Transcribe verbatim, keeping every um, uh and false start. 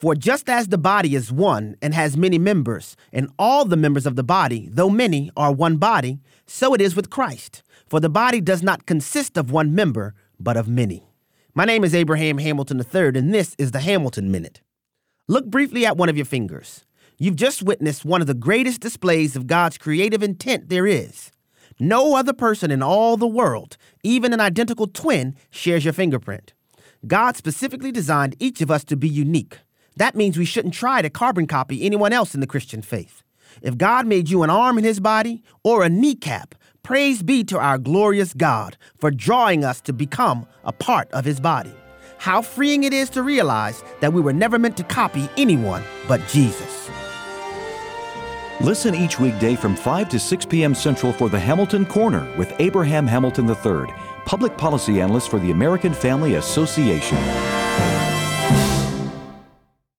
For just as the body is one and has many members, and all the members of the body, though many, are one body, so it is with Christ. For the body does not consist of one member, but of many. My name is Abraham Hamilton the third, and this is the Hamilton Minute. Look briefly at one of your fingers. You've just witnessed one of the greatest displays of God's creative intent there is. No other person in all the world, even an identical twin, shares your fingerprint. God specifically designed each of us to be unique. That means we shouldn't try to carbon copy anyone else in the Christian faith. If God made you an arm in his body or a kneecap, praise be to our glorious God for drawing us to become a part of his body. How freeing it is to realize that we were never meant to copy anyone but Jesus. Listen each weekday from five to six p.m. Central for the Hamilton Corner with Abraham Hamilton the third, Public Policy Analyst for the American Family Association.